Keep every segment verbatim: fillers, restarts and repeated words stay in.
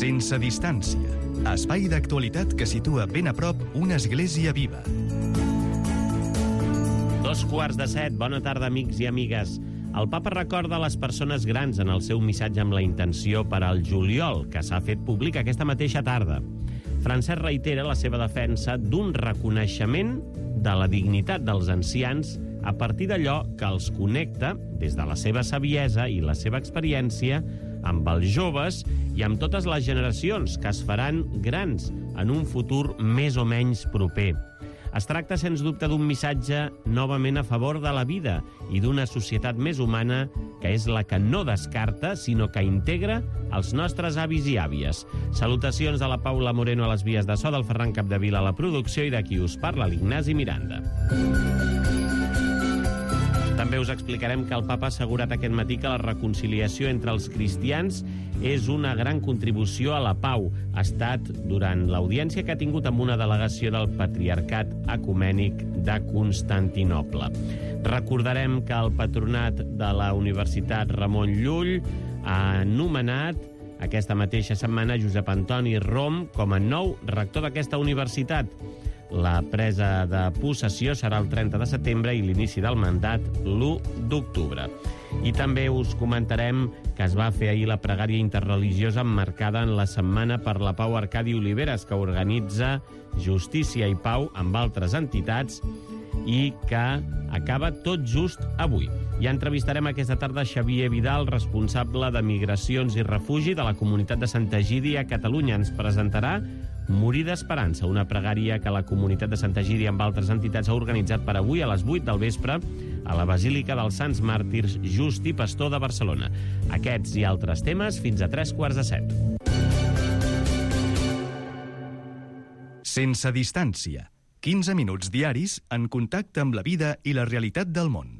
Sense distància. Espai d'actualitat que situa ben a prop una església viva. Dos quarts de set. Bona tarda, amics i amigues. El papa recorda les persones grans en el seu missatge amb la intenció per al juliol, que s'ha fet públic aquesta mateixa tarda. Francesc reitera la seva defensa d'un reconeixement de la dignitat dels ancians a partir d'allò que els connecta, des de la seva saviesa i la seva experiència, amb els joves i amb totes les generacions que es faran grans en un futur més o menys proper. Es tracta, sens dubte, d'un missatge novament a favor de la vida i d'una societat més humana que és la que no descarta, sinó que integra els nostres avis i àvies. Salutacions de la Paula Moreno a les vies de so, del Ferran Capdevila a la producció i de qui us parla, l'Ignasi Miranda. També us explicarem que el papa ha assegurat aquest matí que la reconciliació entre els cristians és una gran contribució a la pau. Ha estat durant l'audiència que ha tingut amb una delegació del Patriarcat Ecumènic de Constantinoble. Recordarem que el patronat de la Universitat Ramon Llull ha nomenat aquesta mateixa setmana Josep Antoni Rom com a nou rector d'aquesta universitat. La presa de possessió serà el trenta de setembre i l'inici del mandat l'u d'octubre. I també us comentarem que es va fer ahir la pregària interreligiosa emmarcada en la Setmana per la Pau Arcadi Oliveres, que organitza Justícia i Pau amb altres entitats i que acaba tot just avui. Ja entrevistarem aquesta tarda Xavier Vidal, responsable de Migracions i Refugi de la Comunitat de Santa Egídia a Catalunya. Ens presentarà Morir d'Esperança, una pregària que la Comunitat de Santa Egídia amb altres entitats ha organitzat per avui a les vuit del vespre a la Basílica dels Sants Màrtirs Just i Pastor de Barcelona. Aquests i altres temes fins a tres quarts de set. Sense distància. quinze minuts diaris en contacte amb la vida i la realitat del món.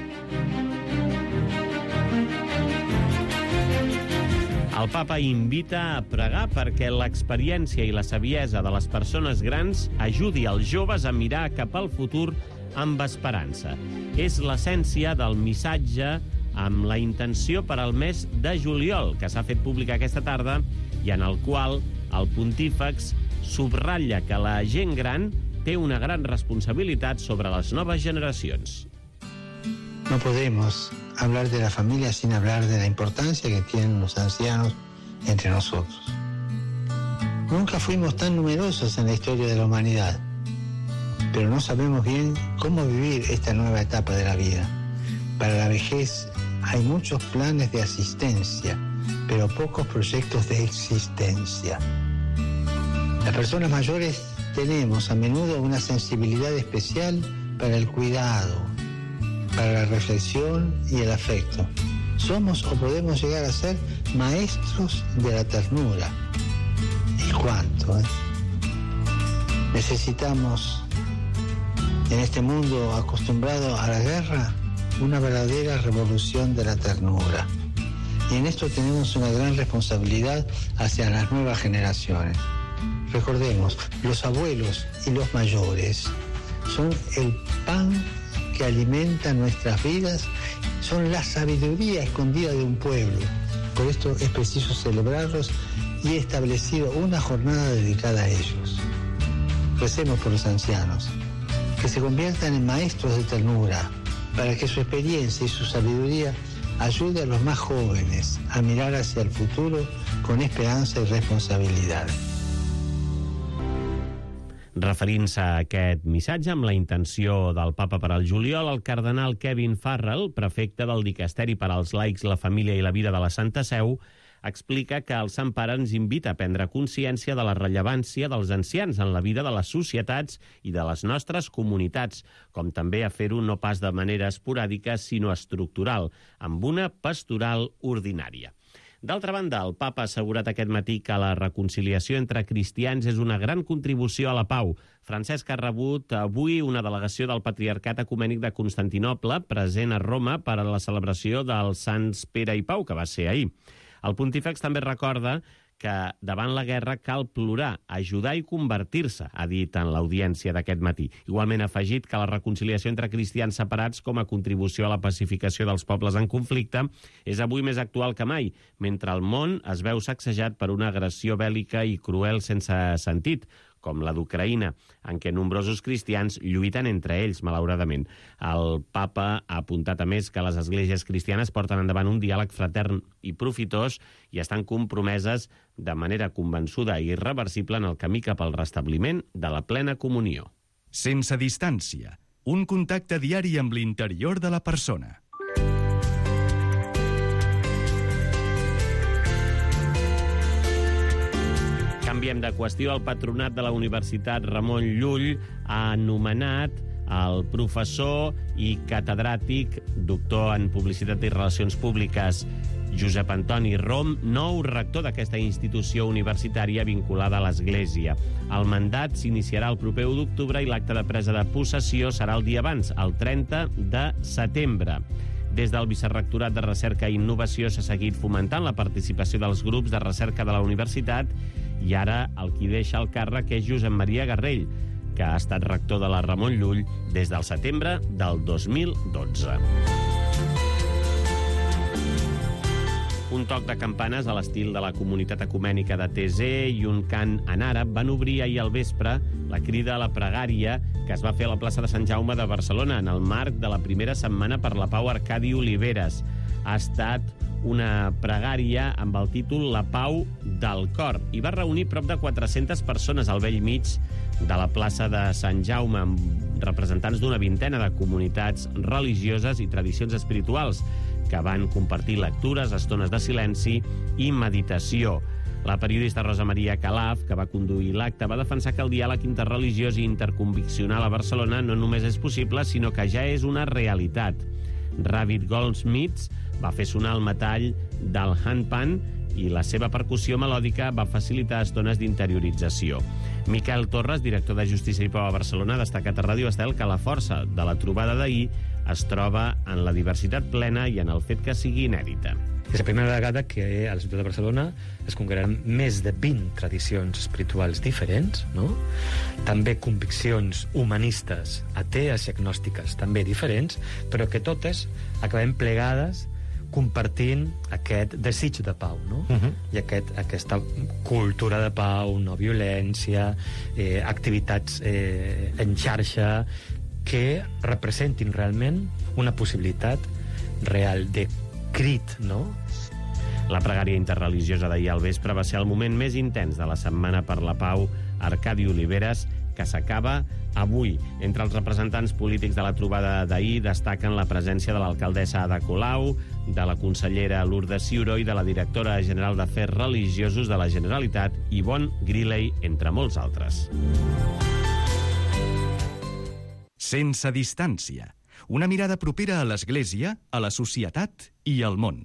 El papa invita a pregar perquè l'experiència i la saviesa de les persones grans ajudi els joves a mirar cap al futur amb esperança. És l'essència del missatge amb la intenció per al mes de juliol, que s'ha fet públic aquesta tarda i en el qual el pontífex subratlla que la gent gran té una gran responsabilitat sobre les noves generacions. No podemos hablar de la familia sin hablar de la importancia que tienen los ancianos entre nosotros. Nunca fuimos tan numerosos en la historia de la humanidad, pero no sabemos bien cómo vivir esta nueva etapa de la vida. Para la vejez hay muchos planes de asistencia, pero pocos proyectos de existencia. Las personas mayores tenemos a menudo una sensibilidad especial para el cuidado, para la reflexión y el afecto. Somos o podemos llegar a ser maestros de la ternura. ¿Y cuánto? Eh? Necesitamos, en este mundo acostumbrado a la guerra, una verdadera revolución de la ternura. Y en esto tenemos una gran responsabilidad hacia las nuevas generaciones. Recordemos, los abuelos y los mayores son el pan que alimenta nuestras vidas, son la sabiduría escondida de un pueblo. Por esto es preciso celebrarlos y he establecido una jornada dedicada a ellos. Recemos por los ancianos, que se conviertan en maestros de ternura, para que su experiencia y su sabiduría ayude a los más jóvenes a mirar hacia el futuro con esperanza y responsabilidad. Referint-se a aquest missatge amb la intenció del papa per al juliol, el cardenal Kevin Farrell, prefecte del Dicasteri per als laics, la família i la vida de la Santa Seu, explica que el Sant Pare ens invita a prendre consciència de la rellevància dels ancians en la vida de les societats i de les nostres comunitats, com també a fer-ho no pas de manera esporàdica, sinó estructural, amb una pastoral ordinària. D'altra banda, el papa ha assegurat aquest matí que la reconciliació entre cristians és una gran contribució a la pau. Francesc ha rebut avui una delegació del Patriarcat Ecumènic de Constantinoble, present a Roma per a la celebració dels Sants Pere i Pau, que va ser ahir. El pontífex també recorda que davant la guerra cal plorar, ajudar i convertir-se, ha dit en l'audiència d'aquest matí. Igualment ha afegit que la reconciliació entre cristians separats com a contribució a la pacificació dels pobles en conflicte és avui més actual que mai, mentre el món es veu sacsejat per una agressió bèl·lica i cruel sense sentit, com la d'Ucraïna, en què nombrosos cristians lluiten entre ells, malauradament. El papa ha apuntat a més que les esglésies cristianes porten endavant un diàleg fratern i profitós i estan compromeses de manera convençuda i irreversible en el camí cap al restabliment de la plena comunió. Sense distància, un contacte diari amb l'interior de la persona. Canviem de qüestió. El patronat de la Universitat Ramon Llull ha anomenat el professor i catedràtic, doctor en Publicitat i Relacions Públiques, Josep Antoni Rom, nou rector d'aquesta institució universitària vinculada a l'Església. El mandat s'iniciarà el proper u d'octubre i l'acte de presa de possessió serà el dia abans, el trenta de setembre. Des del Vicerrectorat de Recerca i Innovació s'ha seguit fomentant la participació dels grups de recerca de la universitat i ara el qui deixa el càrrec és Josep Maria Garrell, que ha estat rector de la Ramon Llull des del setembre del dos mil dotze. Un toc de campanes a l'estil de la comunitat ecumènica de Thésée i un cant en àrab van obrir ahir al vespre la crida a la pregària que es va fer a la plaça de Sant Jaume de Barcelona en el marc de la primera setmana per la Pau Arcadi Oliveres. Ha estat una pregària amb el títol La Pau del Cor i va reunir prop de quatre-centes persones al bell mig de la plaça de Sant Jaume amb representants d'una vintena de comunitats religioses i tradicions espirituals que van compartir lectures, estones de silenci i meditació. La periodista Rosa Maria Calaf, que va conduir l'acte, va defensar que el diàleg interreligiós i interconviccional a Barcelona no només és possible, sinó que ja és una realitat. Ravid Goldsmith va fer sonar el metall del handpan i la seva percussió melòdica va facilitar estones d'interiorització. Miquel Torres, director de Justícia i Pau a Barcelona, ha destacat a Ràdio Estel que la força de la trobada d'ahir es troba en la diversitat plena i en el fet que sigui inèdita. És la primera vegada que a la ciutat de Barcelona es congreguen més de vint tradicions espirituals diferents, no? També conviccions humanistes, atees i agnòstiques, també diferents, però que totes acabem plegades compartint aquest desig de pau, no? Uh-huh. I aquest, aquesta cultura de pau, no violència, eh, activitats eh, en xarxa, que representin realment una possibilitat real de crit, no? La pregària interreligiosa d'ahir al vespre va ser el moment més intens de la Setmana per la Pau Arcadi Oliveres, que s'acaba avui. Entre els representants polítics de la trobada d'ahir destaquen la presència de l'alcaldessa Ada Colau, de la consellera Lourdes Ciuró i de la directora general d'Afers Religiosos de la Generalitat, Yvonne Griley, entre molts altres. Sense distància. Una mirada propera a l'Església, a la societat i al món.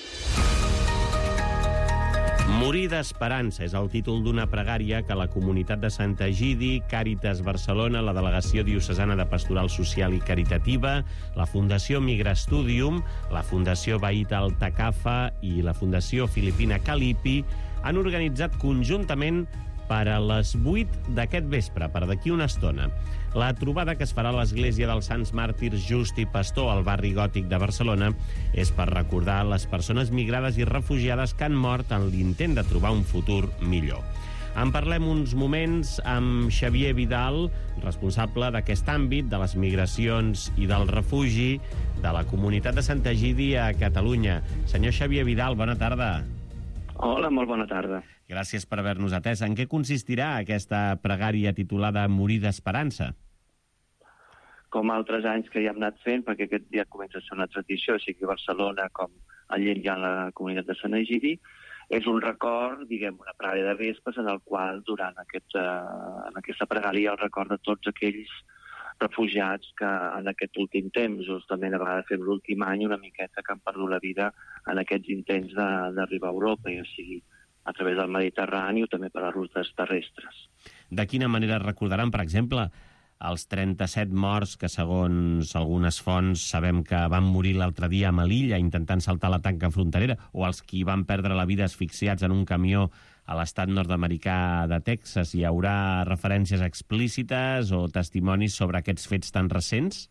Morir d'esperança és el títol d'una pregària que la comunitat de Sant Egidi, Càritas Barcelona, la Delegació Diocesana de Pastoral Social i Caritativa, la Fundació Migra Studium, la Fundació Bait Al-Takafa i la Fundació Filipina Calipi han organitzat conjuntament per a les vuit d'aquest vespre, per d'aquí una estona. La trobada que es farà a l'Església dels Sants Màrtirs Just i Pastor al barri gòtic de Barcelona és per recordar les persones migrades i refugiades que han mort en l'intent de trobar un futur millor. En parlem uns moments amb Xavier Vidal, responsable d'aquest àmbit, de les migracions i del refugi de la comunitat de Sant Egidi a Catalunya. Senyor Xavier Vidal, bona tarda. Hola, molt bona tarda. Gràcies per haver-nos atès. En què consistirà aquesta pregària titulada Morir d'esperança? Com altres anys que ja hem anat fent, perquè aquest dia comença a ser una tradició, sigui a Barcelona com a Lleida i a la comunitat de Sant Egidi, és un record, diguem, una pregària de vespres en el qual, durant aquest, uh, en aquesta pregària, el record de tots aquells refugiats que en aquest últim temps, justament a vegades fem l'últim any, una miqueta que han perdut la vida en aquests intents d'arribar a Europa, ja sigui a través del Mediterrani o també per les rutes terrestres. De quina manera recordaran, per exemple, els trenta-set morts que, segons algunes fonts, sabem que van morir l'altre dia a Melilla intentant saltar la tanca fronterera, o els qui van perdre la vida asfixiats en un camió a l'estat nord-americà de Texas. Hi haurà referències explícites o testimonis sobre aquests fets tan recents?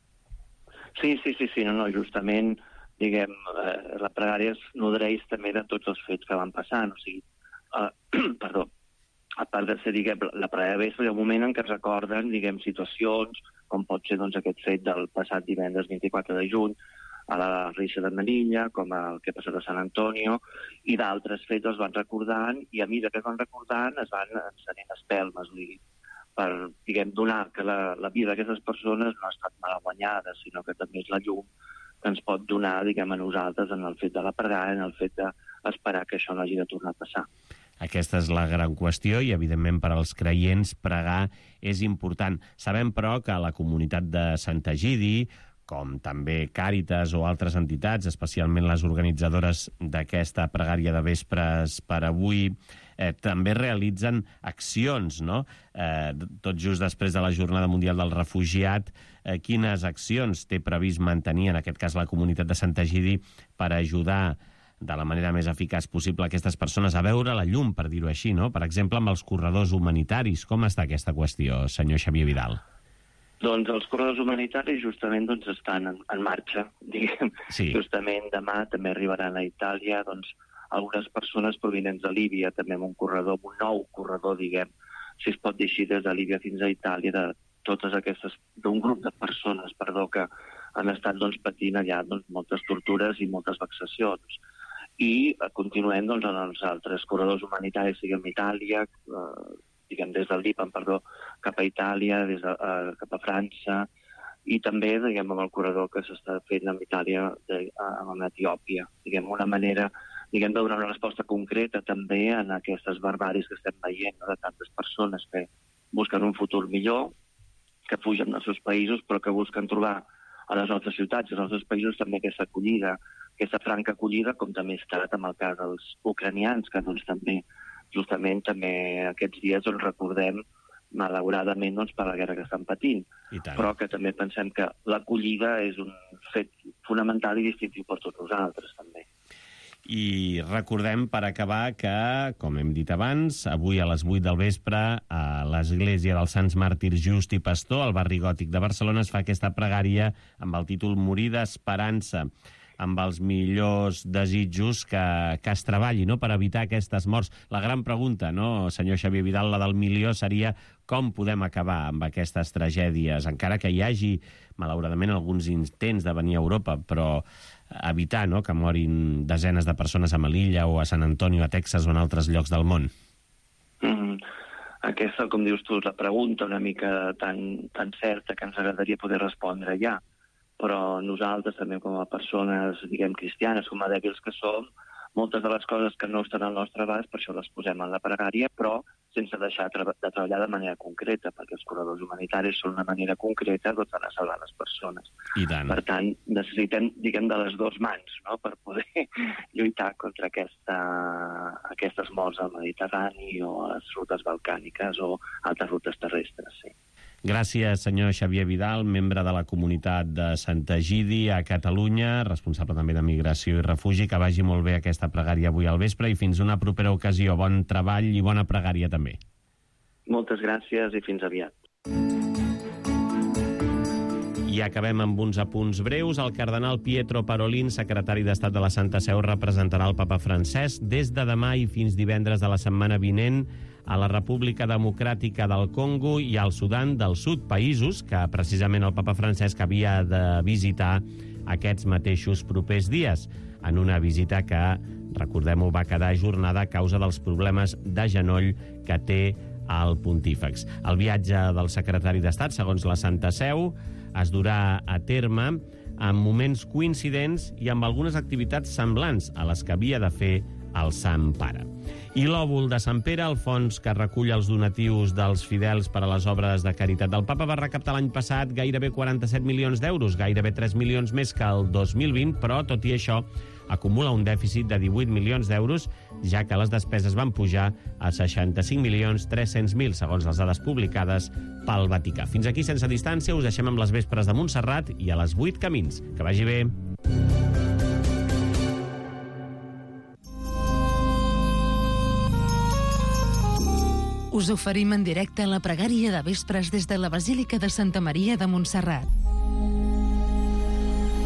Sí, sí, sí, sí, no, no, justament, diguem, eh, la pregària es nodreix també de tots els fets que van passant, o sigui, eh, perdó, a part de ser, diguem, la pregària de vespre, hi ha un moment en què es recorden, diguem, situacions, com pot ser, doncs, aquest fet del passat divendres vint-i-quatre de juny, a la Reixa de Melilla, com el que ha passat a Sant Antonio, i d'altres fets els van recordant, i a mesura que es van recordant es van encenent espelmes, vull dir, per, diguem, donar que la, la vida d'aquestes persones no ha estat mal guanyada, sinó que també és la llum que ens pot donar, diguem, a nosaltres en el fet de la pregària, en el fet d'esperar que això no hagi de tornar a passar. Aquesta és la gran qüestió i, evidentment, per als creients pregar és important. Sabem, però, que la comunitat de Sant Egidi, com també Càritas o altres entitats, especialment les organitzadores d'aquesta pregària de vespres per avui, eh, també realitzen accions, no? Eh, tot just després de la Jornada Mundial del Refugiat, eh, quines accions té previst mantenir, en aquest cas la comunitat de Sant Egidi, per ajudar de la manera més eficaç possible aquestes persones a veure la llum, per dir-ho així, no? Per exemple, amb els corredors humanitaris. Com està aquesta qüestió, senyor Xavier Vidal? Doncs els corredors humanitaris justament doncs, estan en, en marxa, diguem. Sí. Justament demà també arribaran a Itàlia doncs, algunes persones provinents de Líbia, també amb un corredor, un nou corredor, diguem, si es pot dir així, des de Líbia fins a Itàlia, de totes aquestes, d'un grup de persones, perdó, que han estat doncs, patint allà doncs, moltes tortures i moltes vexacions. I eh, continuem doncs, en els altres corredors humanitaris, siguem Itàlia, eh, diguem, des del Líban, perdó, cap a Itàlia, des de, uh, cap a França, i també, diguem, amb el corredor que s'està fent amb Itàlia, de, uh, amb Etiòpia. Diguem, una manera, diguem, de donar una resposta concreta també en aquestes barbàries que estem veient, no?, de tantes persones que busquen un futur millor, que fugen dels seus països, però que busquen trobar a les nostres ciutats i als nostres països també aquesta acollida, aquesta franca acollida, com també ha estat amb el cas dels ucranians, que doncs també justament també aquests dies doncs, recordem, malauradament, doncs, per la guerra que estan patint. Però que també pensem que l'acollida és un fet fonamental i distintiu per tots nosaltres, també. I recordem, per acabar, que, com hem dit abans, avui a les vuit del vespre, a l'església dels Sants Màrtirs Just i Pastor, al barri gòtic de Barcelona, es fa aquesta pregària amb el títol Morir d'esperança, amb els millors desitjos que, que es treballi, no?, per evitar aquestes morts. La gran pregunta, no, senyor Xavier Vidal, la del milió, seria com podem acabar amb aquestes tragèdies, encara que hi hagi, malauradament, alguns intents de venir a Europa, però evitar, no?, que morin desenes de persones a Melilla o a Sant Antonio, a Texas o en altres llocs del món. Mm. Aquesta, com dius tu, és la pregunta una mica tan, tan certa que ens agradaria poder respondre ja. Però nosaltres també com a persones, diguem, cristianes, com a dèbils que som, moltes de les coses que no estan al nostre abast, per això les posem en la pregària, però sense deixar de treballar de manera concreta, perquè els corredors humanitaris són una manera concreta d'anar a salvar les persones. I tant. Per tant, necessitem, diguem, de les dues mans, no?, per poder lluitar contra aquesta, aquestes morts al Mediterrani o a les rutes balcàniques o altres rutes terrestres, sí. Gràcies, senyor Xavier Vidal, membre de la comunitat de Sant Egidi a Catalunya, responsable també de Migració i Refugi. Que vagi molt bé aquesta pregària avui al vespre i fins una propera ocasió. Bon treball i bona pregària també. Moltes gràcies i fins aviat. I acabem amb uns apunts breus. El cardenal Pietro Parolin, secretari d'Estat de la Santa Seu, representarà el papa Francesc des de demà i fins divendres de la setmana vinent a la República Democràtica del Congo i al Sudan del Sud, països que precisament el papa Francesc havia de visitar aquests mateixos propers dies, en una visita que, recordem-ho, va quedar ajornada a causa dels problemes de genoll que té el pontífex. El viatge del secretari d'Estat, segons la Santa Seu, es durà a terme en moments coincidents i amb algunes activitats semblants a les que havia de fer el Sant Pare. I l'òvul de Sant Pere, el fons que recull els donatius dels fidels per a les obres de caritat del Papa, va recaptar l'any passat gairebé quaranta-set milions d'euros, gairebé tres milions més que el dos mil vint, però, tot i això, acumula un dèficit de divuit milions d'euros, ja que les despeses van pujar a seixanta-cinc milions tres-cents mil, segons les dades publicades pel Vaticà. Fins aquí, sense distància, us deixem amb les vespres de Montserrat i a les vuit camins. Que vagi bé. Us oferim en directe la pregària de vespres des de la Basílica de Santa Maria de Montserrat.